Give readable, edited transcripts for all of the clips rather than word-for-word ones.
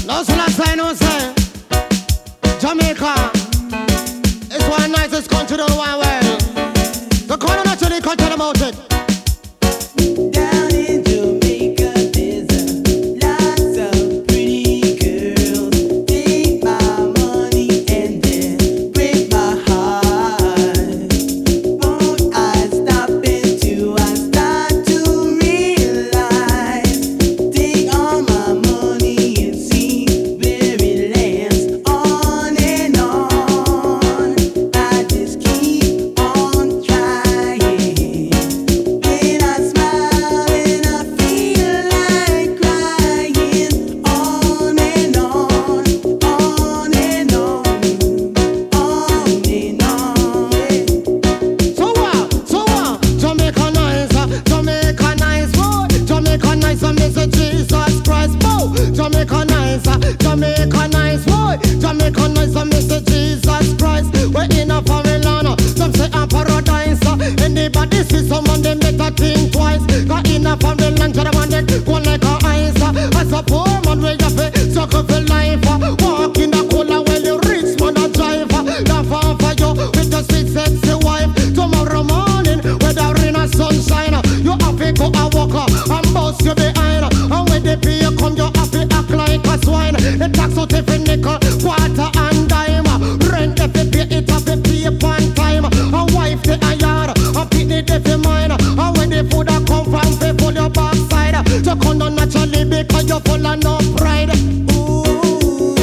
Now so last I know say Jamaica is one nicest country in the wide world. The corner naturally can't tell about it. Down in Jamaica, there's lots of pretty girls. Take my money and then break my heart. Won't I stop until I start to realize? Take all my money and see where it lands. On and on, I just keep on trying. When I smile and I feel like crying, on and on, on and on, on and on. So what? Jamaica nice, Jamaica nice, boy. Jamaica nice, and Mr. Jesus Christ, boy. Jamaica nice, Jamaica nice, boy. Jamaica nice, and Mr. Jesus Christ. We're in a foreign land, some say a paradise. Anybody see someone, they better think twice. Cause in a foreign land, you're the one that go like a ice. As a poor man, we have to struggle for life. Walk in the cooler while you rich man a drive. Laugh off for you with your sweet sexy wife. Tomorrow morning, whether rain or sunshine, you have to go and walk and bust you behind. And when they pay you come, you have to act like a swine. It tax out every nickel, quarter and dime. Rent if you pay it, have to pay upon time. And wife the yard, and pity the fi mine. And when the food a come from, people your backside. So come down naturally because you're full of no pride. Ooh,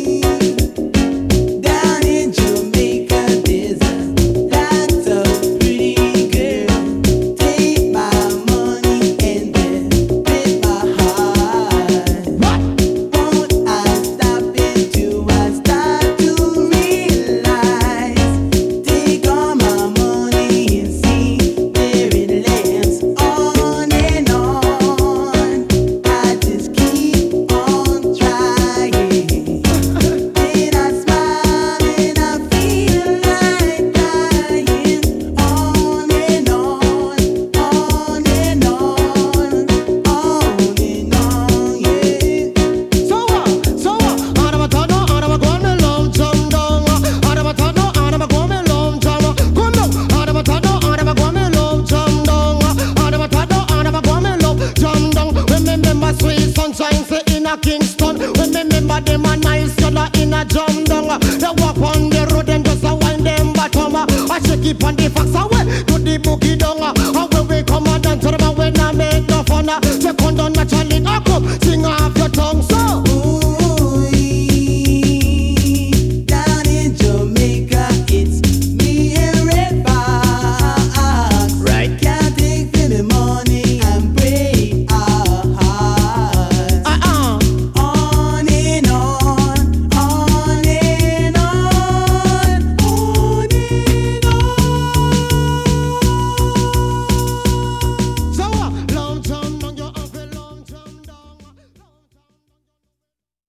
down in Jamaica, there's lots of pretty girls. Take my money and then break my heart. Won't I stop until I start to realize? Take all my money and see where it lands. On and on, I just keep on trying. When I smile and I feel like crying, on and on, on and on, yeah. So what? Adama tano, Adama go me love jam down. Adama tano, Adama go me love jam. Come down. Adama tano, Adama go me love jam down. Adama tano, Adama go me love jam down. When me remember sweet sunshine say in a Kingston. When me remember them a nice girl in a jam down. They walk on the road and just a wind them bottom. I shake it on the fox away to the boogie down. And when we come and dance to them when I make no fun.